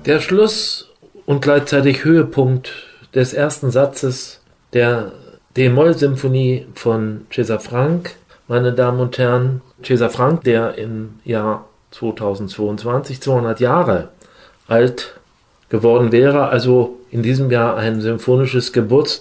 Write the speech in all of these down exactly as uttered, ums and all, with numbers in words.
Der Schluss und gleichzeitig Höhepunkt des ersten Satzes der D-Moll-Symphonie von César Franck, meine Damen und Herren, César Franck, der im Jahr zweitausendzweiundzwanzig zweihundert Jahre alt geworden wäre, also in diesem Jahr ein symphonisches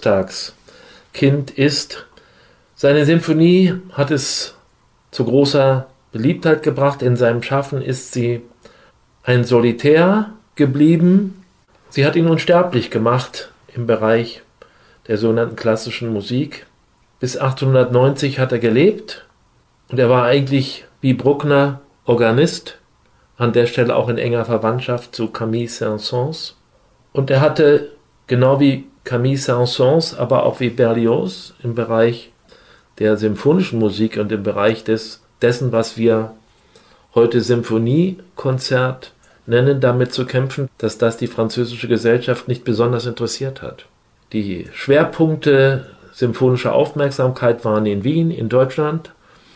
Geburtstagskind ist. Seine Symphonie hat es zu großer Beliebtheit gebracht. In seinem Schaffen ist sie ein Solitär geblieben. Sie hat ihn unsterblich gemacht im Bereich der sogenannten klassischen Musik. Bis achtzehnhundertneunzig hat er gelebt und er war eigentlich wie Bruckner Organist, an der Stelle auch in enger Verwandtschaft zu Camille Saint-Saëns. Und er hatte, genau wie Camille Saint-Saëns, aber auch wie Berlioz im Bereich der symphonischen Musik und im Bereich des, dessen, was wir heute Symphoniekonzert nennen, damit zu kämpfen, dass das die französische Gesellschaft nicht besonders interessiert hat. Die Schwerpunkte symphonischer Aufmerksamkeit waren in Wien, in Deutschland,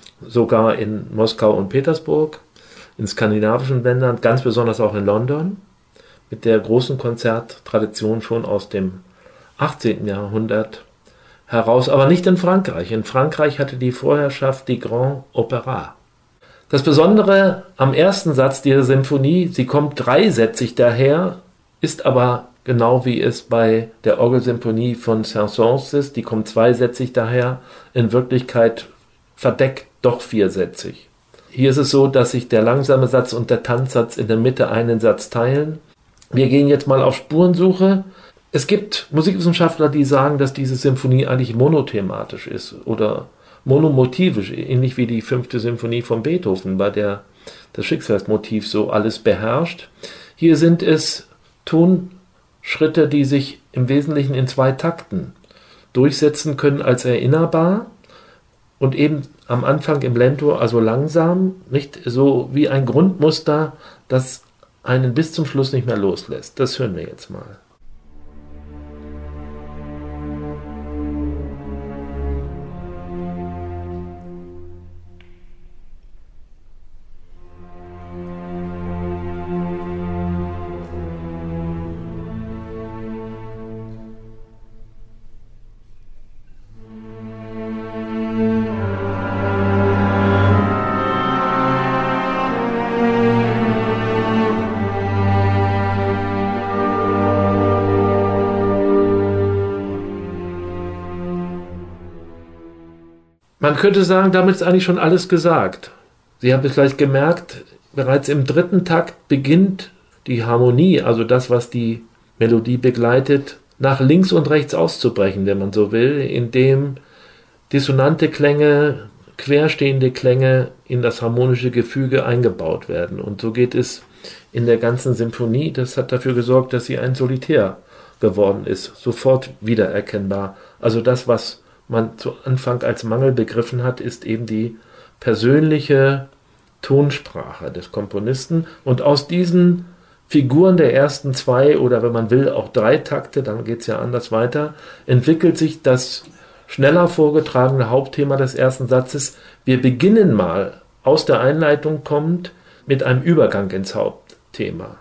sogar in Moskau und Petersburg, in skandinavischen Ländern, ganz besonders auch in London, mit der großen Konzerttradition schon aus dem achtzehnten Jahrhundert heraus, aber nicht in Frankreich. In Frankreich hatte die Vorherrschaft die Grand Opéra. Das Besondere am ersten Satz dieser Symphonie, sie kommt dreisätzig daher, ist aber genau wie es bei der Orgelsymphonie von Saint-Saëns ist, die kommt zweisätzig daher, in Wirklichkeit verdeckt doch viersätzig. Hier ist es so, dass sich der langsame Satz und der Tanzsatz in der Mitte einen Satz teilen. Wir gehen jetzt mal auf Spurensuche. Es gibt Musikwissenschaftler, die sagen, dass diese Symphonie eigentlich monothematisch ist oder monomotivisch, ähnlich wie die fünfte Symphonie von Beethoven, bei der das Schicksalsmotiv so alles beherrscht. Hier sind es Tonschritte, die sich im Wesentlichen in zwei Takten durchsetzen können als erinnerbar und eben am Anfang im Lento, also langsam, nicht so wie ein Grundmuster, das einen bis zum Schluss nicht mehr loslässt. Das hören wir jetzt mal. Man könnte sagen, damit ist eigentlich schon alles gesagt. Sie haben es vielleicht gemerkt, bereits im dritten Takt beginnt die Harmonie, also das, was die Melodie begleitet, nach links und rechts auszubrechen, wenn man so will, indem dissonante Klänge, querstehende Klänge in das harmonische Gefüge eingebaut werden. Und so geht es in der ganzen Symphonie. Das hat dafür gesorgt, dass sie ein Solitär geworden ist, sofort wiedererkennbar. Also das, was man zu Anfang als Mangel begriffen hat, ist eben die persönliche Tonsprache des Komponisten. Und aus diesen Figuren der ersten zwei oder wenn man will auch drei Takte, dann geht es ja anders weiter, entwickelt sich das schneller vorgetragene Hauptthema des ersten Satzes. Wir beginnen mal, aus der Einleitung kommt, mit einem Übergang ins Hauptthema.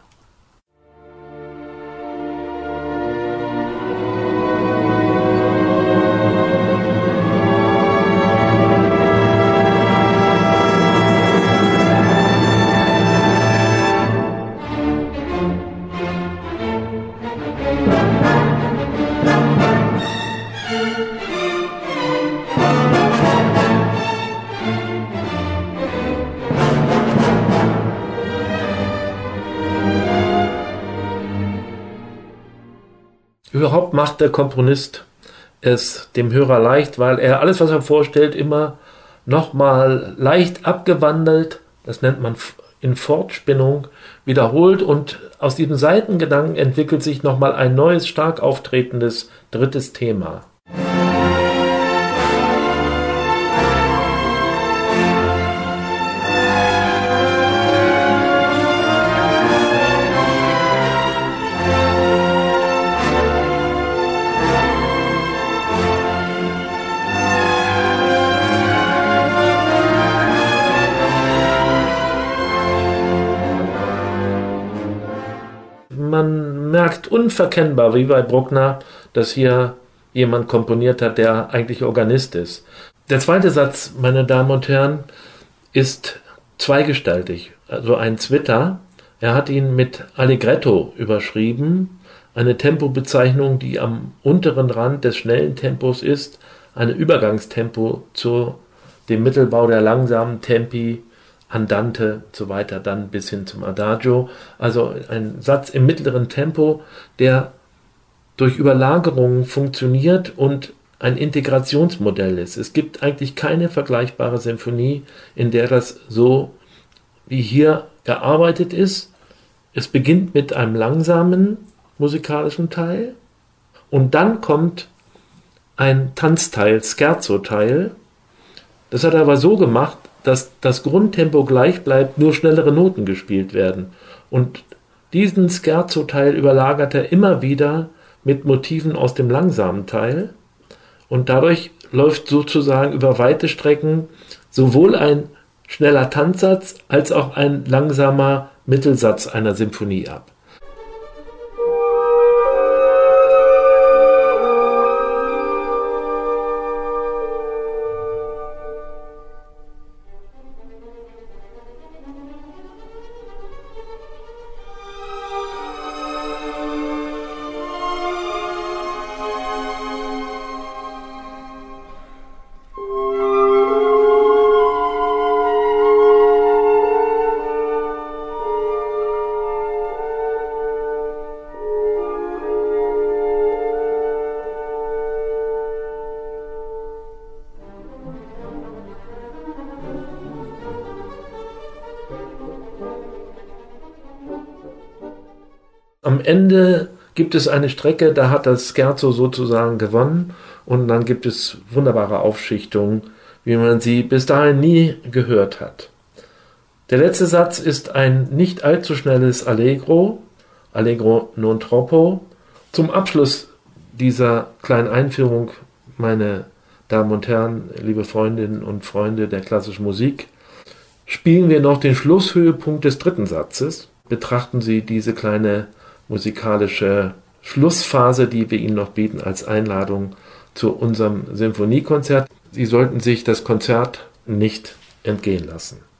Überhaupt macht der Komponist es dem Hörer leicht, weil er alles, was er vorstellt, immer nochmal leicht abgewandelt, das nennt man in Fortspinnung, wiederholt und aus diesem Seitengedanken entwickelt sich nochmal ein neues, stark auftretendes drittes Thema. Man unverkennbar, wie bei Bruckner, dass hier jemand komponiert hat, der eigentlich Organist ist. Der zweite Satz, meine Damen und Herren, ist zweigestaltig, also ein Zwitter. Er hat ihn mit Allegretto überschrieben, eine Tempobezeichnung, die am unteren Rand des schnellen Tempos ist, ein Übergangstempo zu dem Mittelbau der langsamen Tempi, Andante und so weiter, dann bis hin zum Adagio. Also ein Satz im mittleren Tempo, der durch Überlagerungen funktioniert und ein Integrationsmodell ist. Es gibt eigentlich keine vergleichbare Sinfonie, in der das so wie hier gearbeitet ist. Es beginnt mit einem langsamen musikalischen Teil und dann kommt ein Tanzteil, Scherzo-Teil. Das hat er aber so gemacht, dass das Grundtempo gleich bleibt, nur schnellere Noten gespielt werden. Und diesen Scherzo-Teil überlagert er immer wieder mit Motiven aus dem langsamen Teil. Und dadurch läuft sozusagen über weite Strecken sowohl ein schneller Tanzsatz als auch ein langsamer Mittelsatz einer Symphonie ab. Am Ende gibt es eine Strecke, da hat das Scherzo sozusagen gewonnen und dann gibt es wunderbare Aufschichtungen, wie man sie bis dahin nie gehört hat. Der letzte Satz ist ein nicht allzu schnelles Allegro, Allegro non troppo. Zum Abschluss dieser kleinen Einführung, meine Damen und Herren, liebe Freundinnen und Freunde der klassischen Musik, spielen wir noch den Schlusshöhepunkt des dritten Satzes. Betrachten Sie diese kleine musikalische Schlussphase, die wir Ihnen noch bieten, als Einladung zu unserem Sinfoniekonzert. Sie sollten sich das Konzert nicht entgehen lassen.